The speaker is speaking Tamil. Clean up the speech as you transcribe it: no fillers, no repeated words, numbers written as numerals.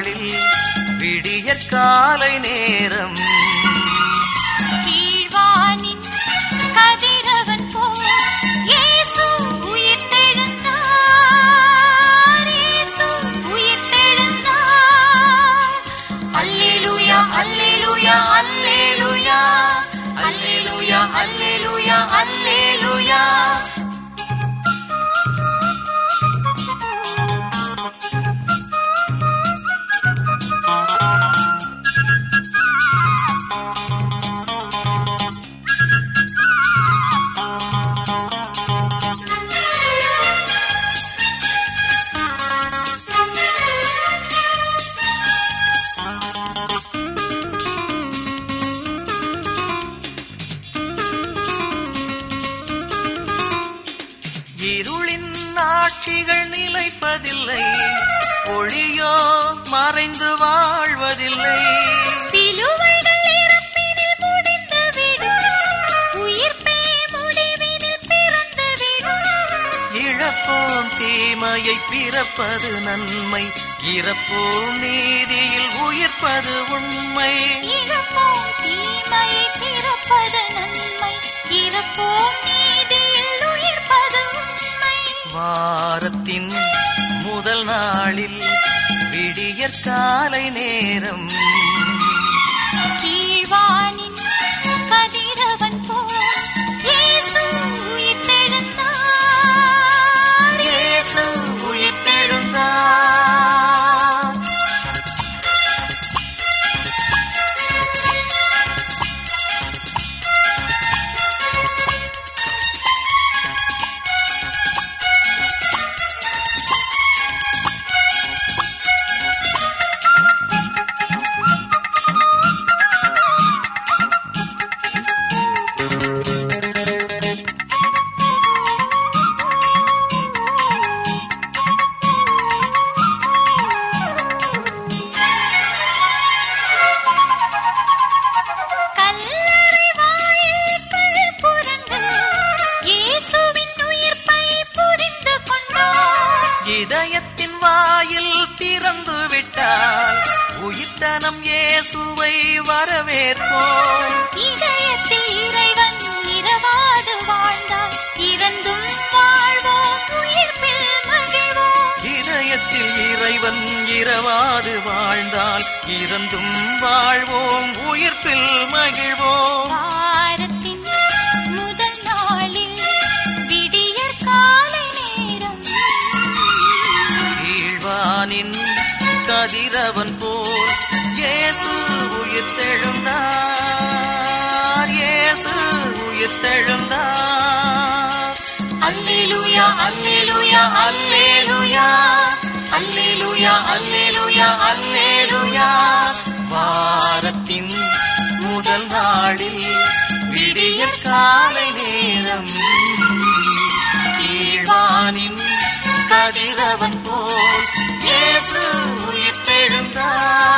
நாளில் விடியற் காலை நேரம் கீழ்வானின் கதிரவன் போல் இயேசு உயிர்த்தெழுந்தார். இயேசு உயிர்த்தெழுந்தார். அல்லேலூயா அல்லேலூயா அல்லேலூயா அல்லேலூயா அல்லேலூயா அல்லேலூயா. இருளின் ஆட்சிகள் நிலைப்பதில்லை, ஒளியோ மறைந்து வாழ்வதில்லை. சிலுவைகள் இறப்பினில் முடிந்துவிடும், உயிர்ப்பே முடிவினில் பிறந்துவிடும். இழப்போம் தீமையை பிறப்பது நன்மை, இறப்போம் நீதியில் உயிர்ப்பது உண்மை. இழப்போம் தீமையை பிறப்பது நன்மை, இறப்போம் நீதியில் உயிர்ப்பது உண்மை. வாரத்தின் முதல் நாளில் விடியற் காலை நேரம் கீழ்வானின் கதிரவன் போல் இயேசு உயிர்த்தெழுந்தார். இயேசு உயிர்த்தெழுந்தார். கல்லறை வாயில்கள் புரண்டு இயேசுவின் உயிர்ப்பை புரிந்து கொண்டோம். இதயத்தின் வாயில் திறந்து விட்டால் உயிர்த்தனம் இயேசுவை வரவேற்போம். இதயத்தில் இறைவன் இரவாது வாழ்ந்தால் இறந்தும் வாழ்வோம், உயிர்ப்பில் மகிழ்வோம். இதயத்தில் இறைவன் இரவாது வாழ்ந்தால் இறந்தும் வாழ்வோம், உயிர்ப்பில் மகிழ்வோம். வாரத்தின் முதல் நாளில் விடியற் காலை நேரம் கீழ்வானின் கதிரவன் போல் இயேசு உயிர்த்தெழுந்தார். இயேசு உயிர்த்தெழுந்தார். அல்லேலூயா அல்லேலூயா அல்லேலூயா அல்லேலூயா அல்லேலூயா அல்லேலூயா. வாரத்தின் முதல் நாளில் விடியற் காலை நேரம் கீழ்வானின் கதிரவன் போல் இயேசு உயிர்த்தெழுந்தார்.